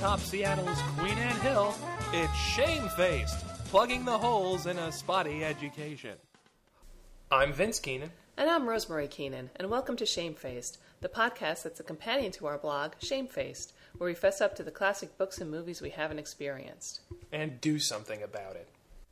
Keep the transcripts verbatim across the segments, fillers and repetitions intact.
atop Seattle's Queen Anne Hill, it's Shamefaced, plugging the holes in a spotty education. I'm Vince Keenan. And I'm Rosemary Keenan, and welcome to Shamefaced, the podcast that's a companion to our blog, Shamefaced, where we fess up to the classic books and movies we haven't experienced. And do something about it.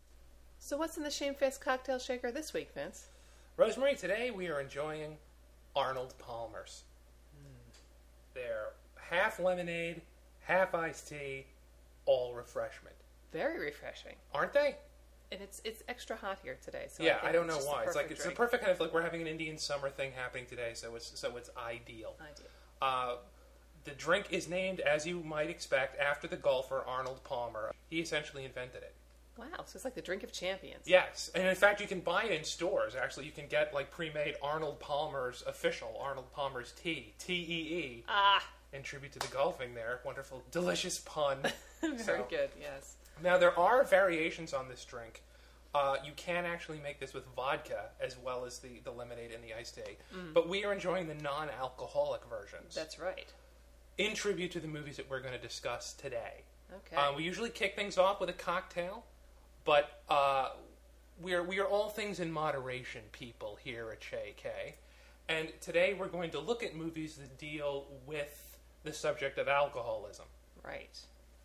So what's in the Shamefaced cocktail shaker this week, Vince? Rosemary, today we are enjoying Arnold Palmer's. Mm. They're half lemonade, half iced tea, all refreshment. Very refreshing. Aren't they? And it's it's extra hot here today. So yeah, I, I don't know it's why. It's like it's drink. the perfect kind of like we're having an Indian summer thing happening today, so it's so it's ideal. Ideal. Uh, the drink is named, as you might expect, after the golfer Arnold Palmer. He essentially invented it. Wow, so it's like the drink of champions. Yes, and in fact, you can buy it in stores. Actually, you can get like pre-made Arnold Palmer's official Arnold Palmer's tea, T E E. Ah, in tribute to the golfing. There, wonderful, delicious pun. Very so, good. Yes. Now there are variations on this drink. Uh, you can actually make this with vodka as well as the, the lemonade and the iced tea. Mm. But we are enjoying the non-alcoholic versions. That's right. In tribute to the movies that we're going to discuss today. Okay. Um, we usually kick things off with a cocktail, but uh, we're we are all things in moderation people here at J K. And today we're going to look at movies that deal with the subject of alcoholism. Right.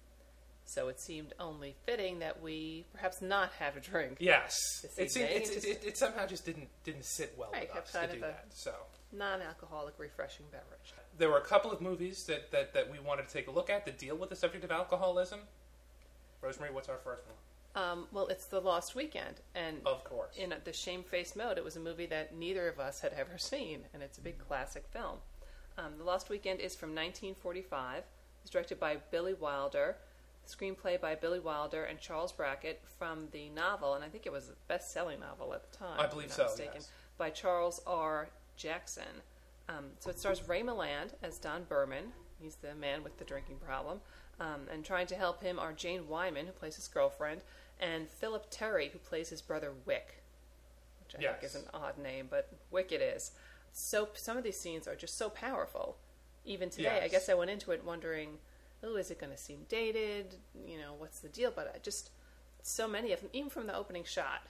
So it seemed only fitting that we perhaps not have a drink. Yes, it, seemed, it, just, it, it somehow just didn't didn't sit well right, with us kind to of do that. So non-alcoholic, refreshing beverage. There were a couple of movies that, that, that we wanted to take a look at that deal with the subject of alcoholism. Rosemary, what's our first one? Um, well, it's The Lost Weekend, and of course, in the shamefaced mode, it was a movie that neither of us had ever seen, and it's a big classic film. Um, the Lost Weekend is from nineteen forty-five. It's directed by Billy Wilder. Screenplay by Billy Wilder and Charles Brackett from the novel, and I think it was a best-selling novel at the time. I believe so, mistaken, yes. By Charles R. Jackson. Um, so it stars Ray Milland as Don Berman. He's the man with the drinking problem. Um, and trying to help him are Jane Wyman, who plays his girlfriend, and Philip Terry, who plays his brother Wick, which I yes. think is an odd name, but Wick it is. So some of these scenes are just so powerful. Even today, yes. I guess I went into it wondering, oh, is it going to seem dated? You know, what's the deal? But I just, so many of them, even from the opening shot.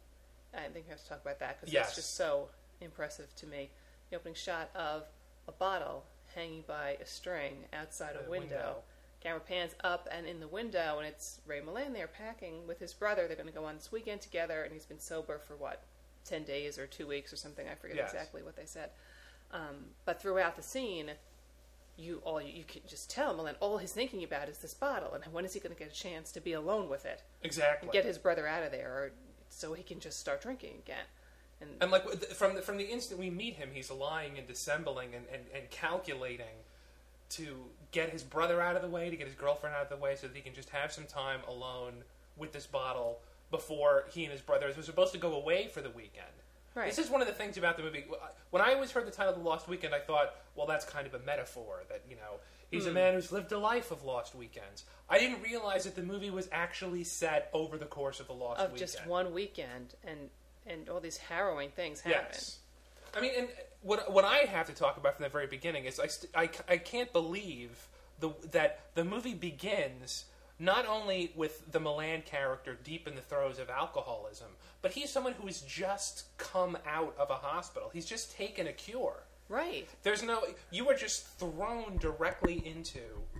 I think we have to talk about that because yes. it's just so impressive to me. The opening shot of a bottle hanging by a string outside a window. window. Camera pans up and in the window, and it's Ray Milland there packing with his brother. They're going to go on this weekend together, and he's been sober for, what, ten days or two weeks or something. I forget yes. exactly what they said. Um, but throughout the scene, you all you, you can just tell Milland all he's thinking about is this bottle, and when is he going to get a chance to be alone with it? Exactly. And get his brother out of there, or so he can just start drinking again. And, and like from the, from the instant we meet him, he's lying and dissembling and, and, and calculating to get his brother out of the way, to get his girlfriend out of the way, so that he can just have some time alone with this bottle before he and his brothers were supposed to go away for the weekend. Right. This is one of the things about the movie. When I always heard the title The Lost Weekend, I thought, well, that's kind of a metaphor, that, you know, he's mm. a man who's lived a life of lost weekends. I didn't realize that the movie was actually set over the course of the Lost of Weekend. Of just one weekend, and and all these harrowing things happen. Yes. I mean, and what what I have to talk about from the very beginning is I, st- I, I can't believe the that the movie begins not only with the Milland character deep in the throes of alcoholism, but he's someone who has just come out of a hospital. He's just taken a cure. Right. There's no... You are just thrown directly into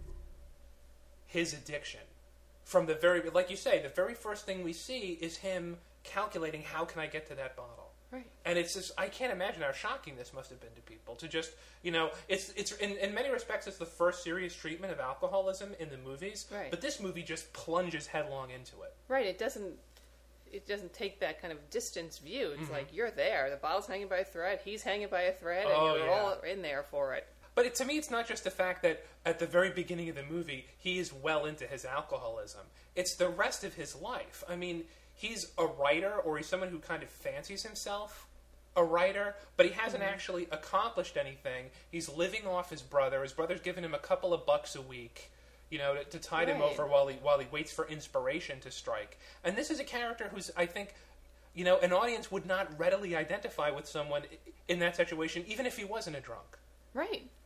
his addiction. From the very... Like you say, the very first thing we see is him calculating, how can I get to that bottle? Right. And it's just... I can't imagine how shocking this must have been to people. To just... You know, it's... it's in, in many respects, it's the first serious treatment of alcoholism in the movies. Right. But this movie just plunges headlong into it. Right. It doesn't... It doesn't take that kind of distance view. It's mm-hmm. like, you're there. The bottle's hanging by a thread. He's hanging by a thread. And oh, you're yeah. all in there for it. But it, to me, it's not just the fact that at the very beginning of the movie, he is well into his alcoholism. It's the rest of his life. I mean, he's a writer, or he's someone who kind of fancies himself a writer, but he hasn't mm-hmm. actually accomplished anything. He's living off his brother. His brother's giving him a couple of bucks a week, you know, to, to tide right. him over while he while he waits for inspiration to strike. And this is a character who's, I think, you know, an audience would not readily identify with someone in that situation, even if he wasn't a drunk. Right.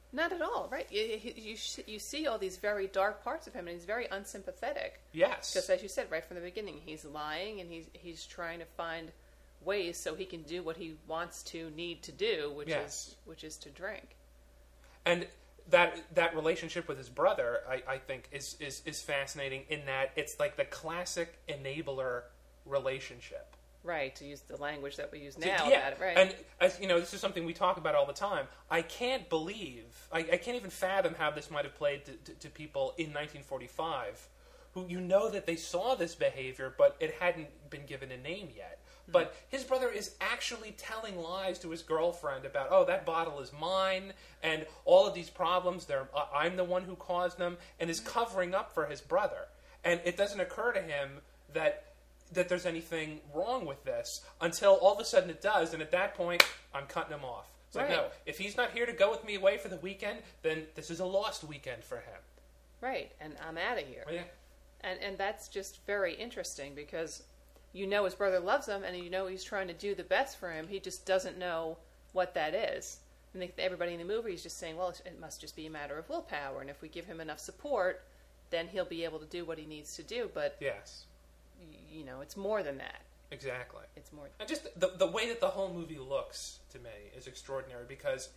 Not at all, right? You, you, you, you see all these very dark parts of him, and he's very unsympathetic. Yes. Because as you said right from the beginning, he's lying, and he's he's trying to find ways so he can do what he wants to, need to do, which Yes. is which is to drink. And that that relationship with his brother, I, I think, is, is, is fascinating in that it's like the classic enabler relationship. Right, to use the language that we use To- now yeah. about it, right? And, as you know, this is something we talk about all the time. I can't believe, I, I can't even fathom how this might have played to, to, to people in nineteen forty-five who, you know that they saw this behavior, but it hadn't been given a name yet. But his brother is actually telling lies to his girlfriend about, oh, that bottle is mine, and all of these problems, they're, uh, I'm the one who caused them, and is covering up for his brother. And it doesn't occur to him that that there's anything wrong with this until all of a sudden it does, and at that point, I'm cutting him off. It's like, Right. no, if he's not here to go with me away for the weekend, then this is a lost weekend for him. Right, and I'm out of here. Yeah. And and that's just very interesting because you know his brother loves him, and you know he's trying to do the best for him. He just doesn't know what that is. And they, everybody in the movie is just saying, well, it must just be a matter of willpower, and if we give him enough support, then he'll be able to do what he needs to do. But, Yes, y- you know, it's more than that. exactly. It's more... And just the the way that the whole movie looks to me is extraordinary because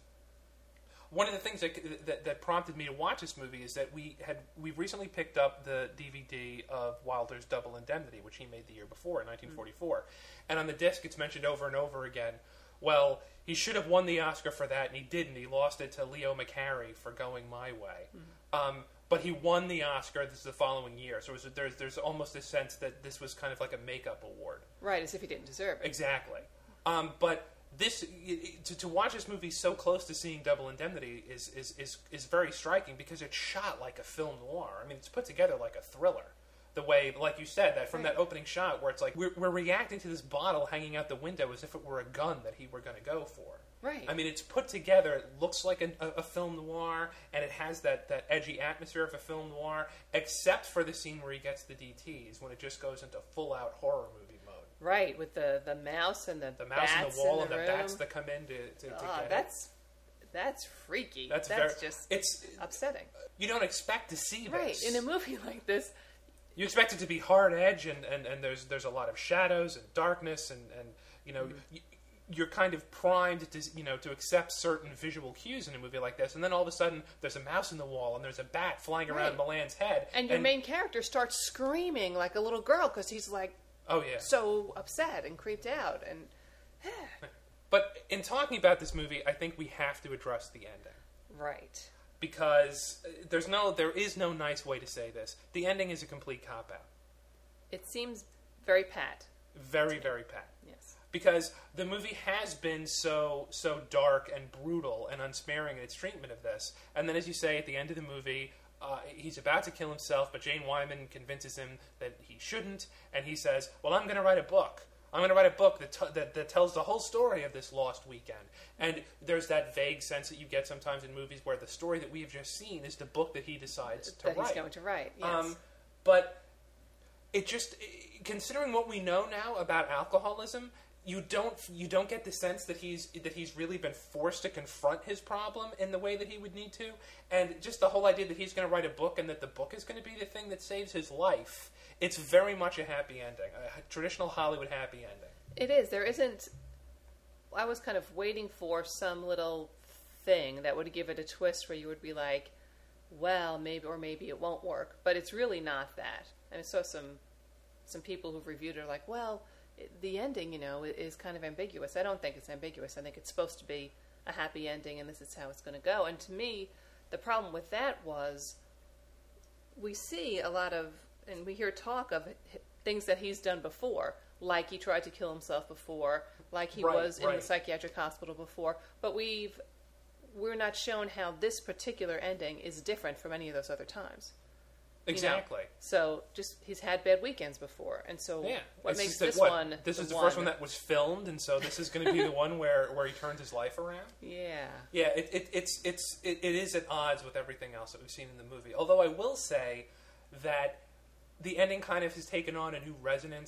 one of the things that, that that prompted me to watch this movie is that we had we recently picked up the D V D of Wilder's Double Indemnity, which he made the year before in nineteen forty-four, mm-hmm. and on the disc it's mentioned over and over again. Well, he should have won the Oscar for that, and he didn't. He lost it to Leo McCarey for Going My Way. Mm-hmm. Um, but he won the Oscar this is the following year, so it was, there's there's almost a sense that this was kind of like a makeup award. Right, as if he didn't deserve it. Exactly. Um, but this to, to watch this movie so close to seeing Double Indemnity is, is, is, is very striking because it's shot like a film noir. I mean, it's put together like a thriller. The way, like you said, that from Right. that opening shot where it's like we're, we're reacting to this bottle hanging out the window as if it were a gun that he were going to go for. Right. I mean, it's put together. It looks like a, a, a film noir, and it has that, that edgy atmosphere of a film noir, except for the scene where he gets the D Ts, when it just goes into full-out horror movie mode. Right, with the, the mouse and the The mouse bats in the wall in and the the room. bats that come in to, to, to Ah, get that's that's freaky. That's That's, very- just it's- upsetting. it. You don't expect to see this. Right, in a movie like this, You expect it to be hard edge, and, and, and there's there's a lot of shadows and darkness, and, and you know, Mm-hmm. you, you're kind of primed to you know to accept certain visual cues in a movie like this, and then all of a sudden there's a mouse in the wall, and there's a bat flying around Right. Milan's head, and your main character starts screaming like a little girl because he's like oh yeah. so upset and creeped out. And But in talking about this movie, I think we have to address the ending. right, Because uh, there's no, there is no nice way to say this. The ending is a complete cop-out. it seems very pat. Very, very pat. Yes, Because the movie has been so so dark and brutal and unsparing in its treatment of this. And then, as you say, at the end of the movie, uh, he's about to kill himself, but Jane Wyman convinces him that he shouldn't. And he says, well, I'm going to write a book. I'm going to write a book that, t- that that tells the whole story of this lost weekend. And there's that vague sense that you get sometimes in movies where the story that we've just seen is the book that he decides to that write. he's going to write. Yes, Um, but it just, considering what we know now about alcoholism, you don't you don't get the sense that he's that he's really been forced to confront his problem in the way that he would need to, and just the whole idea that he's going to write a book and that the book is going to be the thing that saves his life. It's very much a happy ending, a traditional Hollywood happy ending. it is. There isn't. I was kind of waiting for some little thing that would give it a twist where you would be like, well, maybe or maybe it won't work. But it's really not that. And I saw some some people who've reviewed it are like, well, it, the ending, you know, is kind of ambiguous. I don't think it's ambiguous. I think it's supposed to be a happy ending, and this is how it's going to go. And to me, the problem with that was we see a lot of, and we hear talk of things that he's done before, like he tried to kill himself before, like he Right, was in right. the psychiatric hospital before. But we've we're not shown how this particular ending is different from any of those other times. You know? Exactly. So just he's had bad weekends before, and so Yeah. what It's makes just that, this what, one? This the is the first one that was filmed, and so this is going to be the one where, where he turns his life around. Yeah. Yeah, it, it, it's it's it, it is at odds with everything else that we've seen in the movie. Although I will say that the ending kind of has taken on a new resonance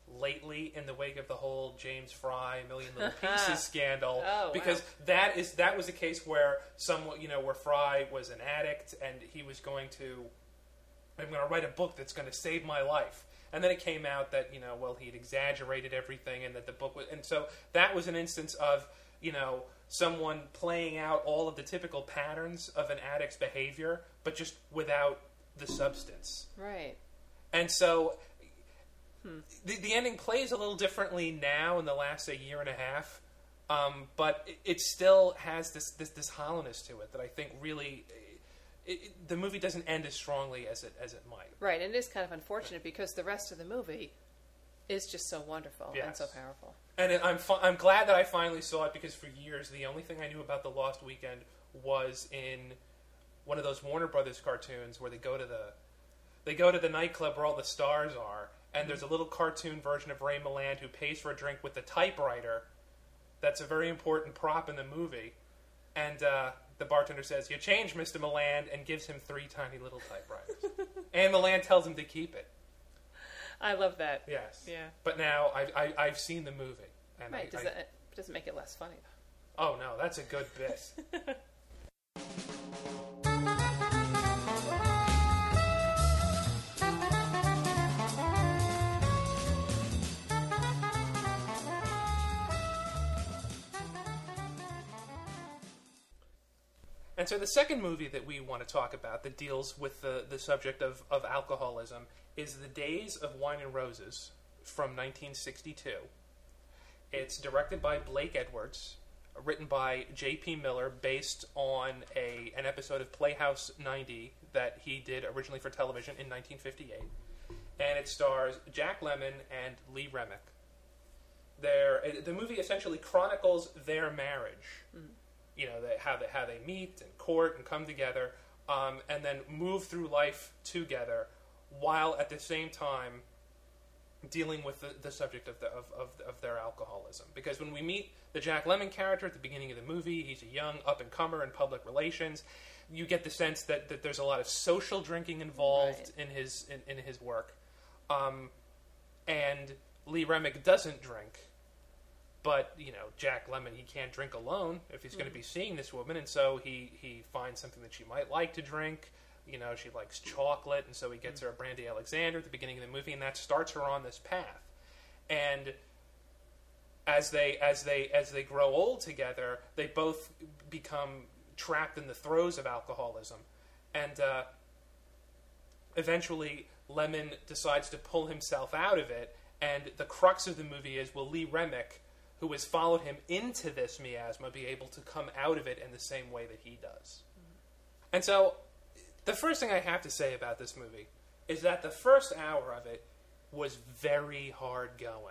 lately in the wake of the whole James Fry Million Little Pieces scandal, oh, because wow. that is that was a case where someone, you know, where Fry was an addict and he was going to, I'm going to write a book that's going to save my life. And then it came out that, you know, well, he'd exaggerated everything and that the book was... And so that was an instance of, you know, someone playing out all of the typical patterns of an addict's behavior, but just without the substance. Right. And so hmm. the, the ending plays a little differently now in the last a year and a half, um, but it, it still has this, this, this hollowness to it that I think really... It, it, the movie doesn't end as strongly as it as it might. Right, and it is kind of unfortunate because the rest of the movie is just so wonderful yes. and so powerful. And it, I'm fi- I'm glad that I finally saw it because for years the only thing I knew about The Lost Weekend was in one of those Warner Brothers cartoons where they go to the they go to the nightclub where all the stars are, and mm-hmm. there's a little cartoon version of Ray Milland who pays for a drink with the typewriter. That's a very important prop in the movie, and. Uh, The bartender says, "You changed, Mister Milland," and gives him three tiny little typewriters. And Milland tells him to keep it. I love that. Yes. Yeah. But now I, I, I've seen the movie. And right. I, Does I, that, it doesn't make it less funny, though. Oh, no. That's a good bit. And so the second movie that we want to talk about that deals with the, the subject of, of alcoholism is The Days of Wine and Roses from nineteen sixty-two. It's directed by Blake Edwards, written by J P Miller, based on a an episode of Playhouse ninety that he did originally for television in nineteen fifty-eight. And it stars Jack Lemmon and Lee Remick. Their, the movie essentially chronicles their marriage. Mm. You know, they, how they how they meet and court and come together, um, and then move through life together, while at the same time dealing with the, the subject of, the, of, of of their alcoholism. Because when we meet the Jack Lemmon character at the beginning of the movie, he's a young up-and-comer in public relations. You get the sense that, that there's a lot of social drinking involved right. in his in, in his work, um, and Lee Remick doesn't drink. But, you know, Jack Lemmon, he can't drink alone if he's mm. going to be seeing this woman, and so he, he finds something that she might like to drink. You know, she likes chocolate, and so he gets mm. her a Brandy Alexander at the beginning of the movie, and that starts her on this path. And as they as they as they grow old together, they both become trapped in the throes of alcoholism, and uh, eventually Lemmon decides to pull himself out of it. And the crux of the movie is, will Lee Remick, who has followed him into this miasma, be able to come out of it in the same way that he does. Mm-hmm. And so, the first thing I have to say about this movie is that the first hour of it was very hard going.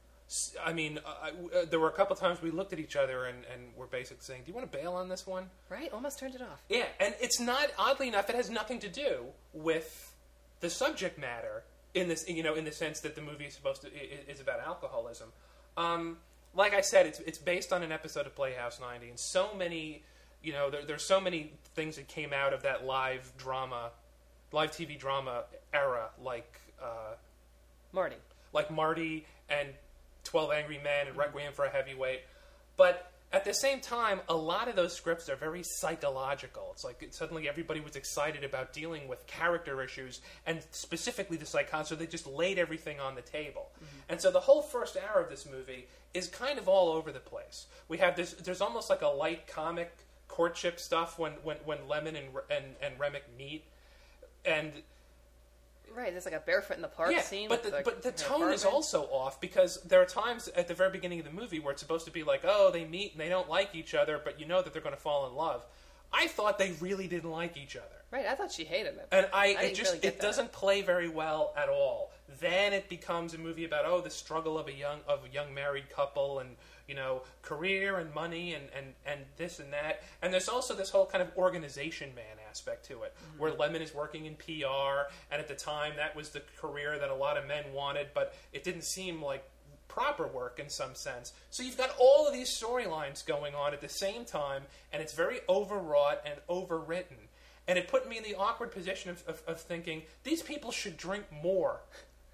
I mean, I, uh, there were a couple times we looked at each other and, and were basically saying, do you want to bail on this one? Right, almost turned it off. Yeah, and it's not, oddly enough, it has nothing to do with the subject matter in this, you know, in the sense that the movie is supposed to, is about alcoholism. Um... Like I said, it's it's based on an episode of Playhouse ninety, and so many, you know, there, there's so many things that came out of that live drama, live T V drama era, like uh, Marty, like Marty and twelve Angry Men and Requiem for a Heavyweight. But at the same time, a lot of those scripts are very psychological. It's like it, suddenly everybody was excited about dealing with character issues and specifically the psychology, so they just laid everything on the table. Mm-hmm. And so the whole first hour of this movie is kind of all over the place. We have this, there's almost like a light comic courtship stuff when, when, when Lemmon and, and, and Remick meet. And right, there's like a barefoot in the park yeah, scene. But with the, the, but the tone apartment. is also off because there are times at the very beginning of the movie where it's supposed to be like, oh, they meet and they don't like each other, but you know that they're going to fall in love. I thought they really didn't like each other. Right, I thought she hated him. And I, I it just really it that. doesn't play very well at all. Then it becomes a movie about oh the struggle of a young of a young married couple and you know career and money and, and, and this and that. And there's also this whole kind of organization man aspect to it, mm-hmm. where Lemmon is working in P R, and at the time that was the career that a lot of men wanted, but it didn't seem like proper work in some sense. So you've got all of these storylines going on at the same time, and it's very overwrought and overwritten. And it put me in the awkward position of, of, of thinking, these people should drink more.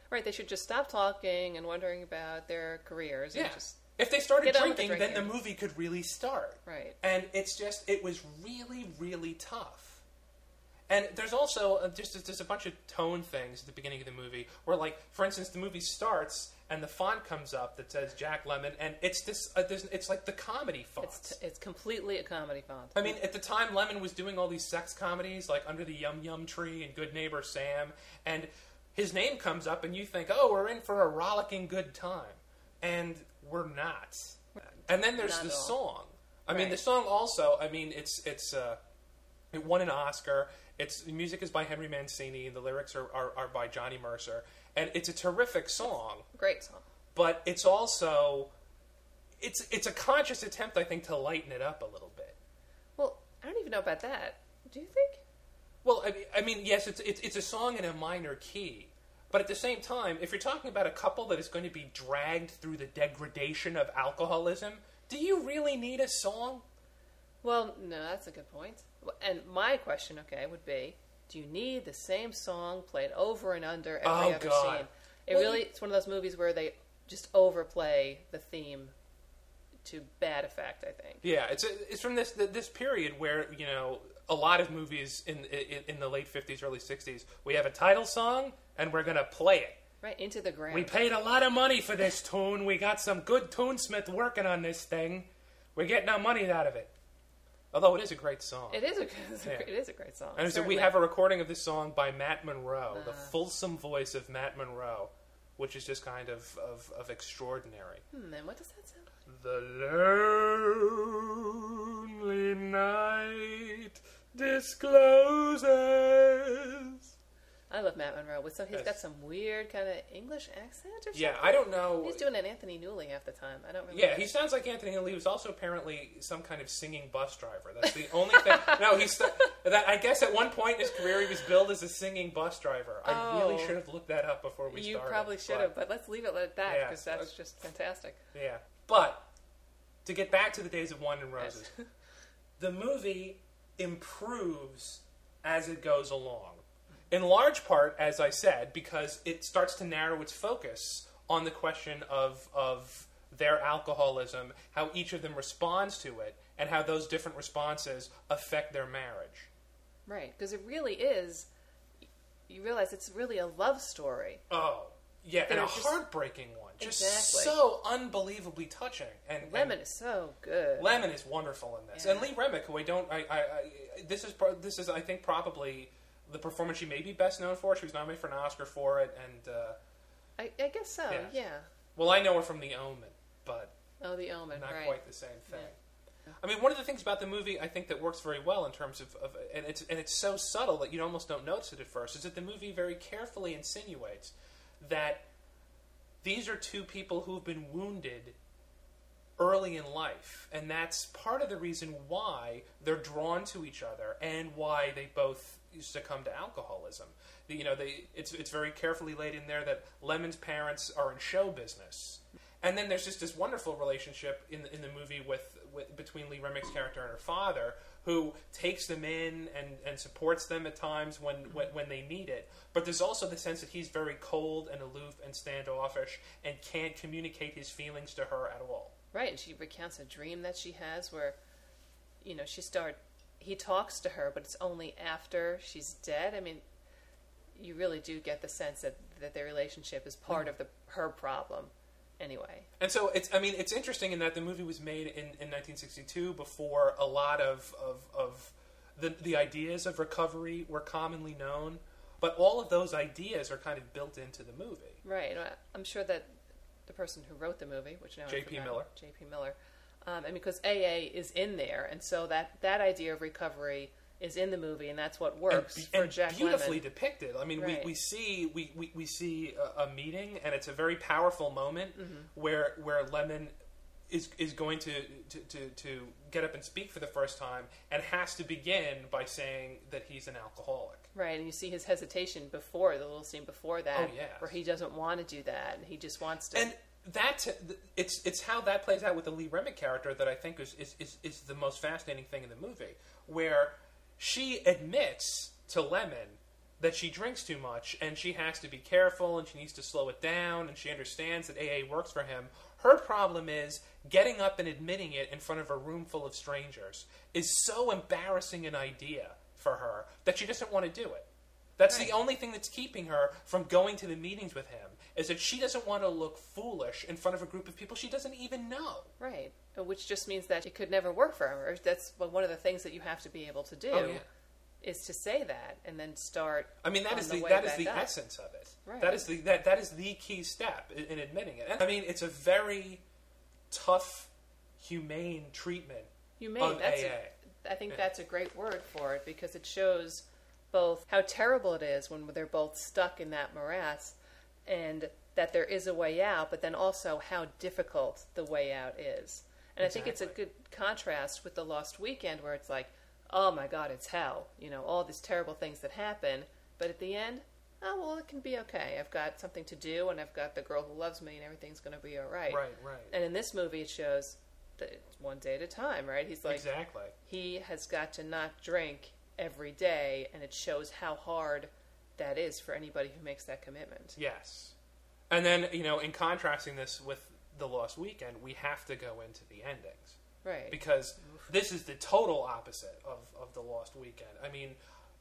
Right, they should just stop talking and wondering about their careers. Yeah. And just If they started get on with the drinking, then the drinking. movie could really start. Right. And it's just, it was really, really tough. And there's also uh, just there's a bunch of tone things at the beginning of the movie where, like, for instance, the movie starts and the font comes up that says Jack Lemmon, and it's this, uh, this it's like the comedy font. It's, t- it's completely a comedy font. I mean, at the time, Lemmon was doing all these sex comedies, like Under the Yum Yum Tree and Good Neighbor Sam, and his name comes up, and you think, oh, we're in for a rollicking good time. And we're not. And then there's Not the at all. song. I mean, Right. the song also, I mean, it's, it's uh, it won an Oscar. It's, the music is by Henry Mancini, and the lyrics are, are, are by Johnny Mercer. And it's a terrific song. Great song. But it's also, it's it's a conscious attempt, I think, to lighten it up a little bit. Well, I don't even know about that. Do you think? Well, I mean, I mean, yes, it's, it's it's a song in a minor key, but at the same time, if you're talking about a couple that is going to be dragged through the degradation of alcoholism, do you really need a song? Well, no, that's a good point. And my question, okay, would be, do you need the same song played over and under every Oh, other God. scene? It Well, really, you- it's one of those movies where they just overplay the theme to bad effect, I think. Yeah, it's it's from this this period where, you know, a lot of movies in in, in the late fifties, early sixties, we have a title song and we're gonna play it. Right, into the ground. We paid a lot of money for this tune. We got some good tunesmith working on this thing. We're getting our money out of it. Although it is a great song. It is a, it's a Yeah. great- it is a great song. And so we certainly. have a recording of this song by Matt Monroe, the Uh-huh. fulsome voice of Matt Monroe, which is just kind of, of, of extraordinary. Hmm, and what does that sound like? The lonely night discloses. I love Matt Monroe. With some, he's Yes. got some weird kind of English accent or something. Yeah, I don't know. He's doing an Anthony Newley half the time. I don't remember. Yeah, he sounds like Anthony Lee. He was also apparently some kind of singing bus driver. That's the only thing. No, he's st- that. I guess at one point in his career, he was billed as a singing bus driver. I Oh. really should have looked that up before we You started. probably should but- have, but let's leave it at that Yeah. because that's just fantastic. Yeah, but to get back to the days of Wine and Roses, the movie improves as it goes along. In large part, as I said, because it starts to narrow its focus on the question of of their alcoholism, how each of them responds to it, and how those different responses affect their marriage. Right, because it really is. You realize it's really a love story. Oh, yeah, and They're a just- heartbreaking one. Just Exactly. so unbelievably touching. And and- Lemon is so good. Lemon is wonderful in this, Yeah. and Lee Remick, who I don't, I, I, I this is pro- this is I think probably the performance she may be best known for. She was nominated for an Oscar for it, and uh, I, I guess so. Yeah. Yeah. well, I know her from The Omen, but Oh, The Omen. not right. quite the same thing. I mean, one of the things about the movie I think that works very well in terms of, of and it's and it's so subtle that you almost don't notice it at first, is that the movie very carefully insinuates that these are two people who've been wounded early in life, and that's part of the reason why they're drawn to each other and why they both succumb to alcoholism. The- You know, they it's it's very carefully laid in there that Lemon's parents are in show business, and then there's just this wonderful relationship in the, in the movie with, with between Lee Remick's character and her father, who takes them in and, and supports them at times when, when when they need it. But there's also the sense that he's very cold and aloof and standoffish and can't communicate his feelings to her at all. Right, and she recounts a dream that she has where, you know, she start. He talks to her, but it's only after she's dead. I mean, you really do get the sense that that their relationship is part of the her problem, anyway. And so it's, I mean, it's interesting in that the movie was made in, in nineteen sixty-two before a lot of, of, of the, the ideas of recovery were commonly known, but all of those ideas are kind of built into the movie. Right, and I- I'm sure that the person who wrote the movie, which now I've J P forgotten, Miller. J P Miller, um, and because A A is in there, and so that, that idea of recovery is in the movie, and that's what works and, for and Jack beautifully Lemmon. depicted. I mean, Right. we, we see we, we, we see a, a meeting, and it's a very powerful moment Mm-hmm. where where Lemon is is going to, to, to, to get up and speak for the first time, and has to begin by saying that he's an alcoholic. Right, and you see his hesitation before, the little scene before that, Oh, yes. where he doesn't want to do that, and he just wants to... And that it's it's how that plays out with the Lee Remick character that I think is is, is, is the most fascinating thing in the movie, where she admits to Lemon that she drinks too much, and she has to be careful, and she needs to slow it down, and she understands that A A works for him. Her problem is getting up and admitting it in front of a room full of strangers is so embarrassing an idea for her that she doesn't want to do it. That's right. The only thing that's keeping her from going to the meetings with him, is that she doesn't want to look foolish in front of a group of people she doesn't even know. Right. Which just means that it could never work for her. That's one of the things that you have to be able to do. Oh, yeah. Is to say that and then start. I mean, that is the, the that is the up. essence of it. Right. That is the that that is the key step in, in admitting it. And I mean, it's a very tough, humane treatment humane. of That's A A. A, I think yeah. that's a great word for it because it shows both how terrible it is when they're both stuck in that morass, and that there is a way out, but then also how difficult the way out is. And exactly. I think it's a good contrast with The Lost Weekend, where it's like, oh my God, it's hell. You know, all these terrible things that happen. But at the end, oh, well, it can be okay. I've got something to do, and I've got the girl who loves me, and everything's going to be all right. Right, right. And in this movie, it shows that it's one day at a time, right? He's like, exactly. He has got to not drink every day, and it shows how hard that is for anybody who makes that commitment. Yes. And then, you know, in contrasting this with The Lost Weekend, we have to go into the endings. Right. Because this is the total opposite of, of The Lost Weekend. I mean,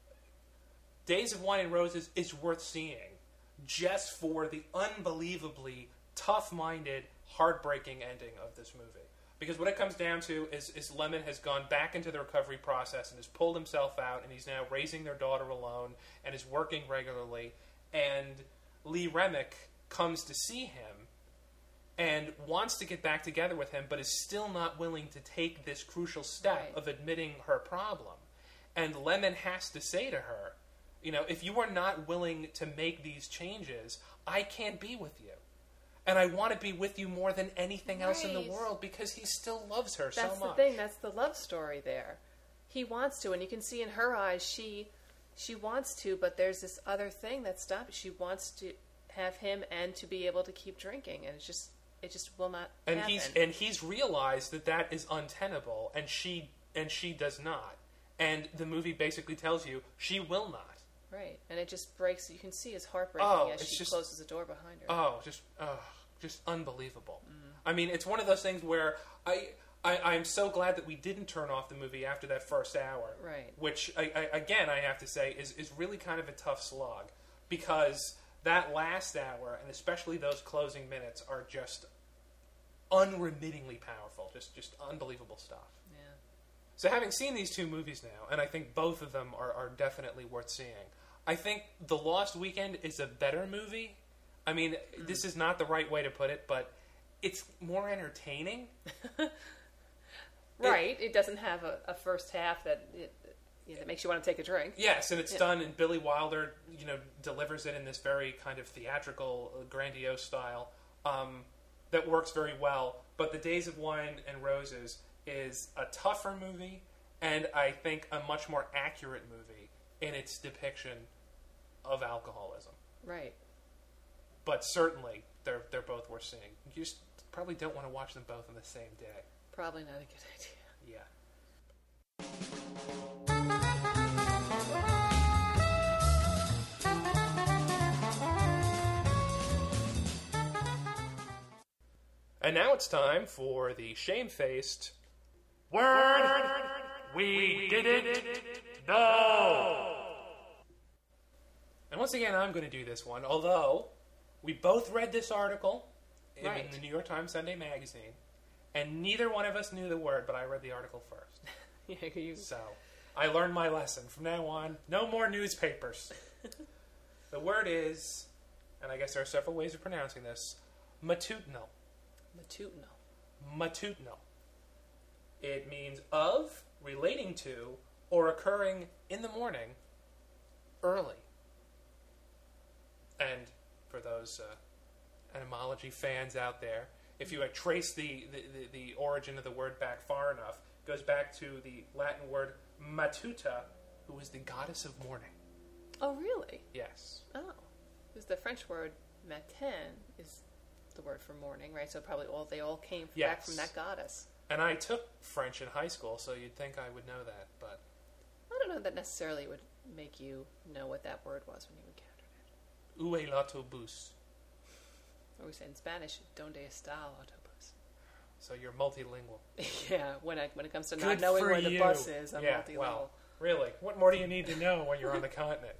Days of Wine and Roses is worth seeing just for the unbelievably tough-minded, heartbreaking ending of this movie. Because what it comes down to is, is Lemon has gone back into the recovery process and has pulled himself out, and he's now raising their daughter alone and is working regularly. And Lee Remick comes to see him and wants to get back together with him, but is still not willing to take this crucial step right. of admitting her problem. And Lemon has to say to her, you know, if you are not willing to make these changes, I can't be with you. And I want to be with you more than anything else right. in the world, because he still loves her That's so much. That's the thing. That's the love story there. He wants to, and you can see in her eyes, she she wants to, but there's this other thing that stops. She wants to have him and to be able to keep drinking, and it's just it just will not and happen. he's and he's realized that that is untenable, and she and she does not. And the movie basically tells you she will not. Right, and it just breaks. You can see his heart breaking oh, as she just, closes the door behind her. Oh, just oh, just unbelievable. Mm. I mean, it's one of those things where I, I I'm so glad that we didn't turn off the movie after that first hour. Right. Which I, I, again I have to say is is really kind of a tough slog, because that last hour, and especially those closing minutes, are just unremittingly powerful. Just just unbelievable stuff. Yeah. So having seen these two movies now, and I think both of them are, are definitely worth seeing, I think The Lost Weekend is a better movie. I mean, mm. this is not the right way to put it, but it's more entertaining. Right. It, it doesn't have a, a first half that it, you know, that makes you want to take a drink. Yes, and it's yeah. done, and Billy Wilder, you know, delivers it in this very kind of theatrical, grandiose style um, that works very well. But The Days of Wine and Roses is a tougher movie, and I think a much more accurate movie in its depiction of alcoholism. Right. But certainly, they're they're both worth seeing. You just probably don't want to watch them both on the same day. Probably not a good idea. Yeah. And now it's time for the shame-faced Word We Didn't Know. And once again, I'm going to do this one, although we both read this article right. in the New York Times Sunday Magazine, and neither one of us knew the word, but I read the article first. yeah, you... So, I learned my lesson. From now on, no more newspapers. The word is, and I guess there are several ways of pronouncing this, matutinal. Matutinal. Matutinal. It means of, relating to, or occurring in the morning, early. And for those uh, etymology fans out there, if you uh, trace the, the, the, the origin of the word back far enough, it goes back to the Latin word matuta, who was the goddess of morning. Oh, really? Yes. Oh. Because the French word matin is the word for morning, right? So probably all they all came yes. back from that goddess. And I took French in high school, so you'd think I would know that, but I don't know that necessarily would make you know what that word was when you encountered it. Où est l'autobus? Or we say in Spanish, ¿Dónde está el autobús? So you're multilingual. Yeah, when I, when it comes to Good not knowing for where the you. bus is, I'm yeah, multilingual. Well, really, what more do you need to know when you're on the continent?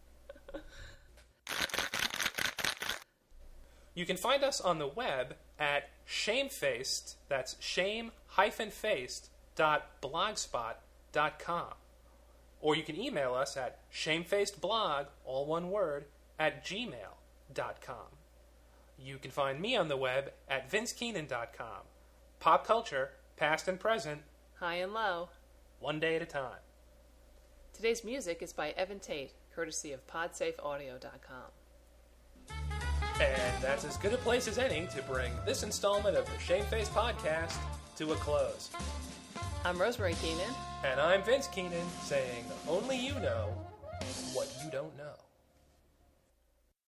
You can find us on the web at shamefaced, that's shame-faced dot blogspot dot com. Or you can email us at shamefacedblog, all one word, at gmail dot com. You can find me on the web at vince keenan dot com. Pop culture, past and present, High and low. one day at a time. Today's music is by Evan Tate, courtesy of podsafe audio dot com. And that's as good a place as any to bring this installment of the Shamefaced Podcast to a close. I'm Rosemary Keenan. And I'm Vince Keenan, saying only you know what you don't know.